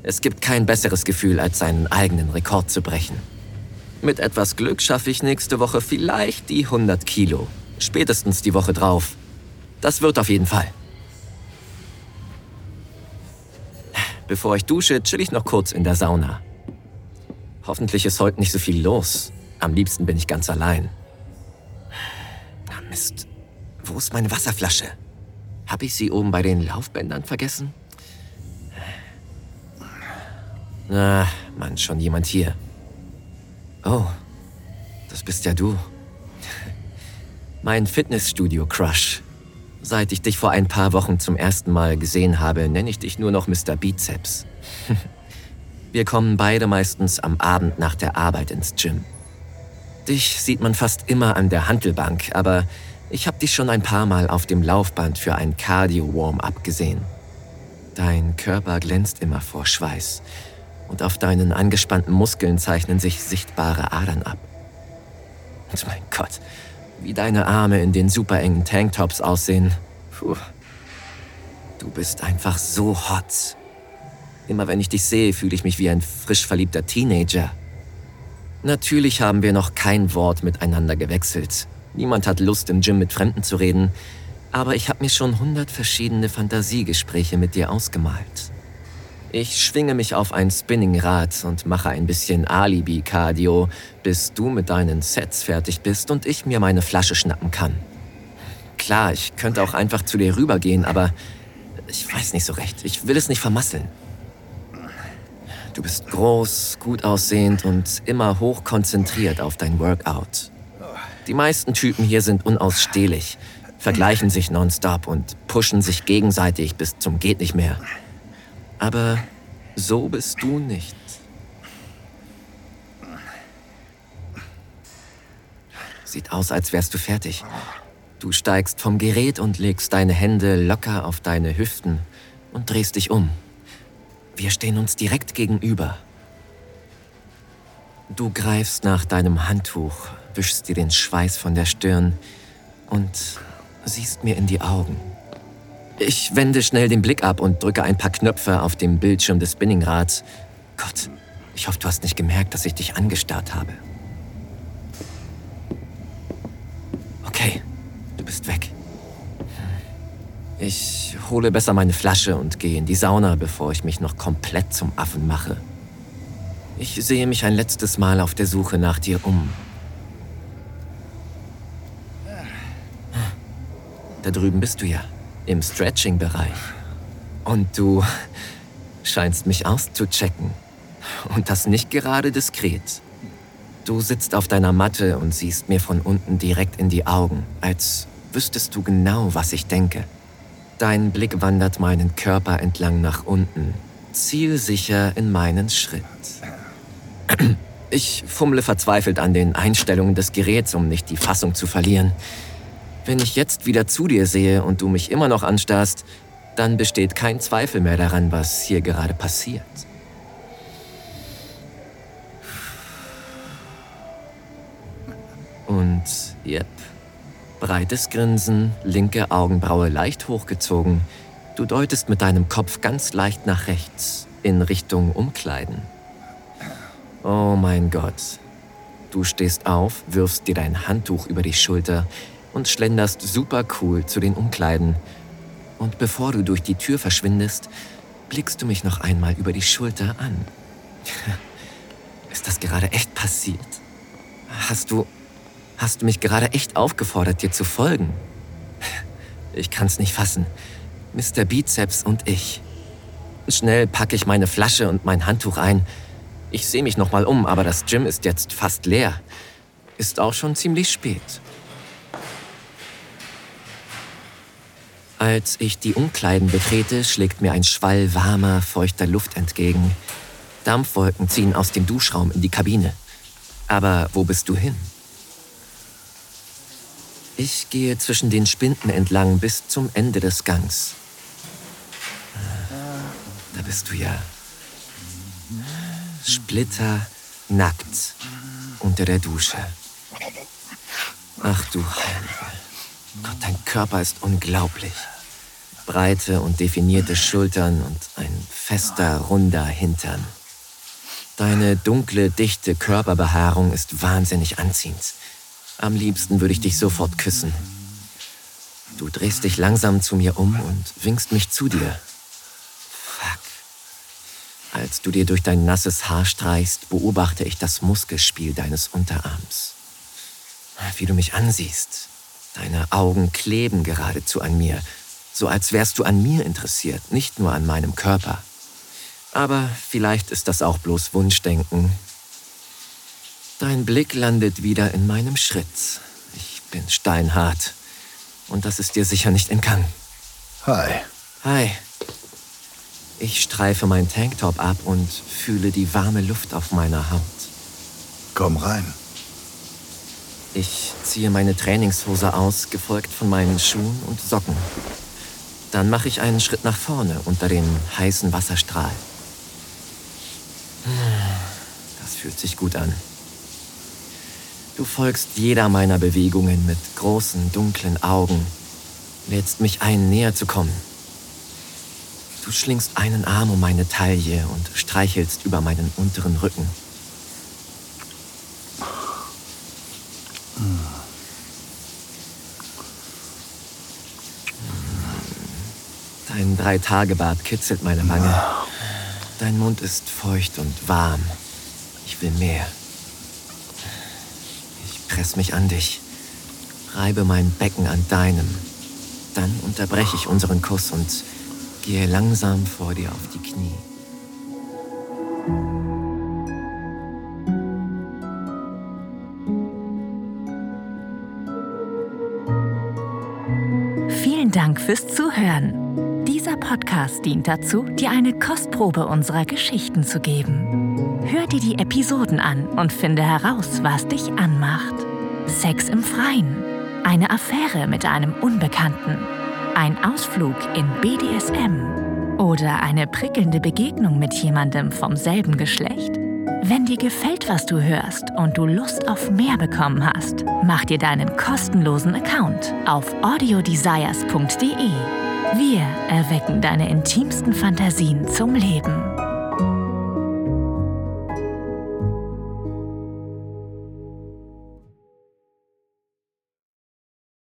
Es gibt kein besseres Gefühl, als seinen eigenen Rekord zu brechen. Mit etwas Glück schaffe ich nächste Woche vielleicht die 100 Kilo. Spätestens die Woche drauf. Das wird auf jeden Fall. Bevor ich dusche, chill ich noch kurz in der Sauna. Hoffentlich ist heute nicht so viel los. Am liebsten bin ich ganz allein. Mist. Wo ist meine Wasserflasche? Habe ich sie oben bei den Laufbändern vergessen? Na, Mann, schon jemand hier. Oh, das bist ja du. Mein Fitnessstudio-Crush. Seit ich dich vor ein paar Wochen zum ersten Mal gesehen habe, nenne ich dich nur noch Mr. Bizeps. Wir kommen beide meistens am Abend nach der Arbeit ins Gym. Dich sieht man fast immer an der Hantelbank, aber ich habe dich schon ein paar Mal auf dem Laufband für ein Cardio-Warm-up gesehen. Dein Körper glänzt immer vor Schweiß und auf deinen angespannten Muskeln zeichnen sich sichtbare Adern ab. Und mein Gott, wie deine Arme in den super engen Tanktops aussehen. Puh. Du bist einfach so hot. Immer wenn ich dich sehe, fühle ich mich wie ein frisch verliebter Teenager. Natürlich haben wir noch kein Wort miteinander gewechselt. Niemand hat Lust, im Gym mit Fremden zu reden. Aber ich habe mir schon 100 verschiedene Fantasiegespräche mit dir ausgemalt. Ich schwinge mich auf ein Spinningrad und mache ein bisschen Alibi-Cardio, bis du mit deinen Sets fertig bist und ich mir meine Flasche schnappen kann. Klar, ich könnte auch einfach zu dir rübergehen, aber ich weiß nicht so recht. Ich will es nicht vermasseln. Du bist groß, gut aussehend und immer hochkonzentriert auf dein Workout. Die meisten Typen hier sind unausstehlich, vergleichen sich nonstop und pushen sich gegenseitig bis zum geht nicht mehr. Aber so bist du nicht. Sieht aus, als wärst du fertig. Du steigst vom Gerät und legst deine Hände locker auf deine Hüften und drehst dich um. Wir stehen uns direkt gegenüber. Du greifst nach deinem Handtuch, wischst dir den Schweiß von der Stirn und siehst mir in die Augen. Ich wende schnell den Blick ab und drücke ein paar Knöpfe auf dem Bildschirm des Spinningrads. Gott, ich hoffe, du hast nicht gemerkt, dass ich dich angestarrt habe. Okay, du bist weg. Ich hole besser meine Flasche und gehe in die Sauna, bevor ich mich noch komplett zum Affen mache. Ich sehe mich ein letztes Mal auf der Suche nach dir um. Da drüben bist du ja, im Stretching-Bereich. Und du scheinst mich auszuchecken. Und das nicht gerade diskret. Du sitzt auf deiner Matte und siehst mir von unten direkt in die Augen, als wüsstest du genau, was ich denke. Dein Blick wandert meinen Körper entlang nach unten, zielsicher in meinen Schritt. Ich fummle verzweifelt an den Einstellungen des Geräts, um nicht die Fassung zu verlieren. Wenn ich jetzt wieder zu dir sehe und du mich immer noch anstarrst, dann besteht kein Zweifel mehr daran, was hier gerade passiert. Und yep. Breites Grinsen, linke Augenbraue leicht hochgezogen. Du deutest mit deinem Kopf ganz leicht nach rechts, in Richtung Umkleiden. Oh mein Gott. Du stehst auf, wirfst dir dein Handtuch über die Schulter und schlenderst super cool zu den Umkleiden. Und bevor du durch die Tür verschwindest, blickst du mich noch einmal über die Schulter an. Ist das gerade echt passiert? Hast du mich gerade echt aufgefordert, dir zu folgen? Ich kann's nicht fassen. Mr. Bizeps und ich. Schnell packe ich meine Flasche und mein Handtuch ein. Ich sehe mich nochmal um, aber das Gym ist jetzt fast leer. Ist auch schon ziemlich spät. Als ich die Umkleiden betrete, schlägt mir ein Schwall warmer, feuchter Luft entgegen. Dampfwolken ziehen aus dem Duschraum in die Kabine. Aber wo bist du hin? Ich gehe zwischen den Spinden entlang bis zum Ende des Gangs. Da bist du ja. Splitternackt unter der Dusche. Ach du Heilige. Gott, dein Körper ist unglaublich. breite und definierte Schultern und ein fester, runder Hintern. Deine dunkle, dichte Körperbehaarung ist wahnsinnig anziehend. Am liebsten würde ich dich sofort küssen. Du drehst dich langsam zu mir um und winkst mich zu dir. Fuck. Als du dir durch dein nasses Haar streichst, beobachte ich das Muskelspiel deines Unterarms. Wie du mich ansiehst. Deine Augen kleben geradezu an mir, so als wärst du an mir interessiert, nicht nur an meinem Körper. Aber vielleicht ist das auch bloß Wunschdenken. Dein Blick landet wieder in meinem Schritt. Ich bin steinhart. Und das ist dir sicher nicht entgangen. Hi. Hi. Ich streife meinen Tanktop ab und fühle die warme Luft auf meiner Haut. Komm rein. Ich ziehe meine Trainingshose aus, gefolgt von meinen Schuhen und Socken. Dann mache ich einen Schritt nach vorne unter den heißen Wasserstrahl. Das fühlt sich gut an. Du folgst jeder meiner Bewegungen mit großen, dunklen Augen, lädst mich ein, näher zu kommen. Du schlingst einen Arm um meine Taille und streichelst über meinen unteren Rücken. Dein 3-Tage-Bart kitzelt meine Wange. Dein Mund ist feucht und warm. Ich will mehr. Ich press mich an dich, reibe mein Becken an deinem. Dann unterbreche ich unseren Kuss und gehe langsam vor dir auf die Knie. Vielen Dank fürs Zuhören. Dieser Podcast dient dazu, dir eine Kostprobe unserer Geschichten zu geben. Hör dir die Episoden an und finde heraus, was dich anmacht. Sex im Freien, eine Affäre mit einem Unbekannten, ein Ausflug in BDSM oder eine prickelnde Begegnung mit jemandem vom selben Geschlecht. Wenn dir gefällt, was du hörst und du Lust auf mehr bekommen hast, mach dir deinen kostenlosen Account auf audiodesires.de. Wir erwecken deine intimsten Fantasien zum Leben.